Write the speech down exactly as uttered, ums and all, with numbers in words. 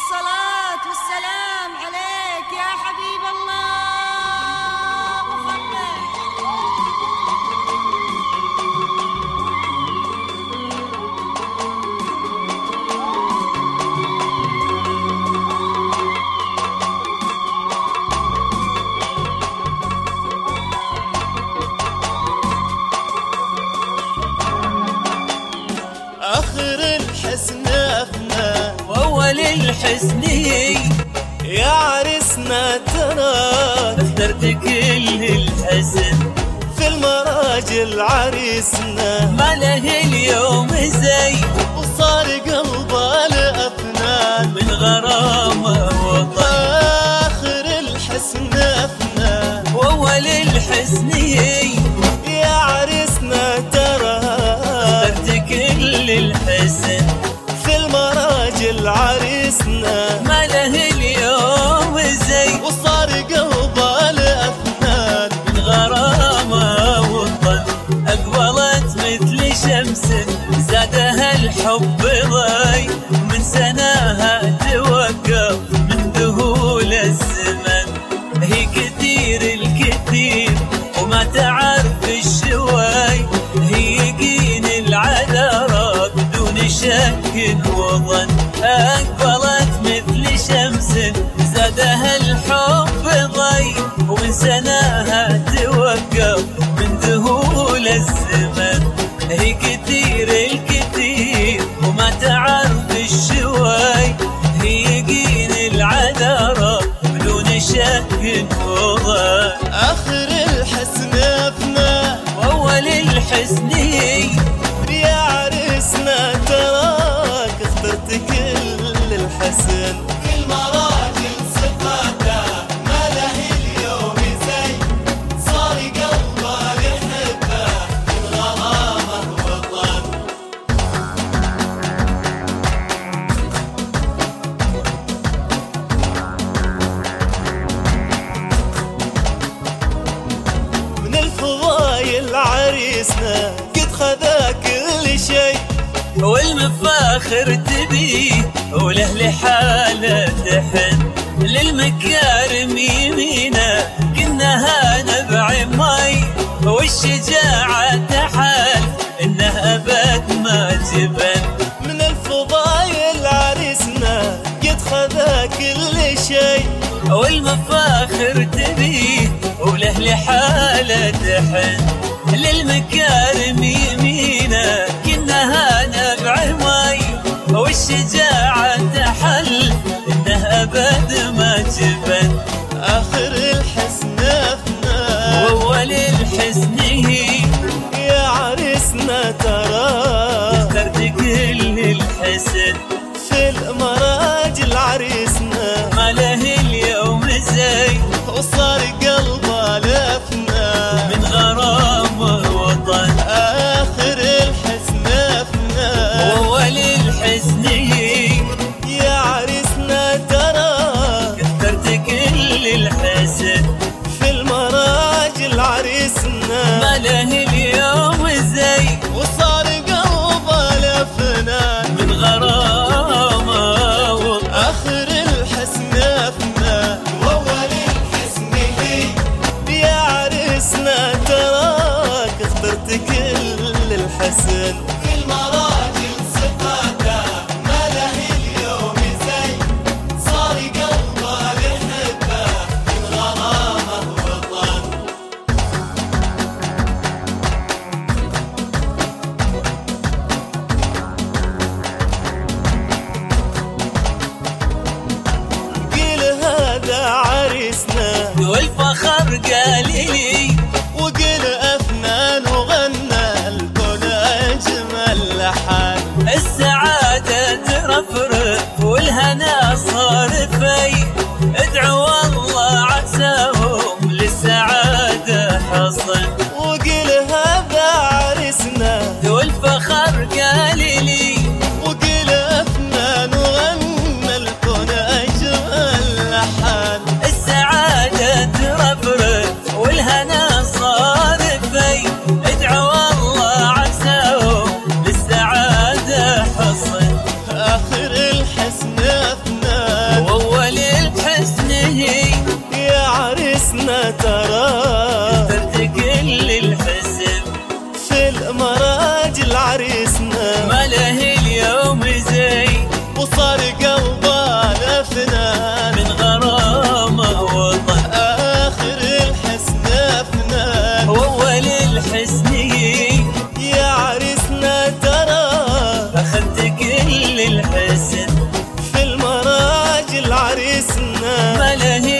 الصلاة والسلام عليك يا حبيب الله محمد. آخر الحسن أفنى وأول الحسن يا عرسنا تراك اخترت كل الحسن في المراجل عريسنا ما له اليوم زي وصار قلبه لأفنان من غرامة وطن. آخر الحسن أفنى وأول الحسن يا عرسنا تراك اخترت كل الحسن في المراجل عريسنا ما له اليوم زي وصار قلبه لأفنان من غرامة وطن. أقبلت مثل شمس زادها الحب ضي من سناها توقف من ذهول الزمن. هي كثير الكثير وما تعرف الشوي، هي يقين العذراء بدون شك وظن. أقبلت مثل شمس زادها الحب ضي ومن سناها توقف من ذهول الزمن. هي كثير الكثير وما تعرف الشوي، هي يقين العذراء بدون شك وظن. آخر الحسن أفنى وأول الحسن يا عرسنا تراك اخترت كل الحسن في المراجل صفاته ما له اليوم زي صار قلبه لحبه من غرامه وطن. من الفضايل عريسنا قد خذا كل شي والمفاخر تبيه وله لحاله تحن. للمكارم يمينه كنها نبع مي والشجاعة تحل انه ابد ما تبن. من الفضايل عريسنا قد خذا كل شي والمفاخر تبيه وله لحاله تحن. للمكارم يمينه كنها نبع مي والشجاعة تحل انه ابد ما تبن. آخر الحسن أفنى وأول الحسن يا عرسنا ترى اخترت كل الحسن في المراجل عريسنا ما له اليوم زي وصار قلبه لأفنى من غرامه وطن. آخر الحسن أفنى وأول الحسن يا عرسنا ترى اخترت كل الحسن في المراجل عريسنا ما له اليوم زي وصار قلبه لأفنان من غرامه وطن. آخر الحسن أفنى وأول الحسن يا عرسنا تراك اخترت كل الحسن في المراجل صفاته ما له اليوم زي صار قلبه لحبه من غرامه وطن. قيل هذا عريسنا والفخر قال لي وقيل أفنان وغنى الكون أجمل لحن. السعادة ترفرف والهنا صار في. ادعوا الله عساهم للسعادة حصن. وقيل هذا عريسنا والفخر قال لي وقيل أفنان وغنى الكون أجمل لحن. السعادة ترفرف والهنا صار في. ادعوا الله عساهم للسعادة حصن. آخر الحسن أفنان القلب الافنان من غرامه وطن اخر الحسن افنان واول الحسن يا عريسنا ترى اخذت كل الحسن في المراجل عريسنا ما له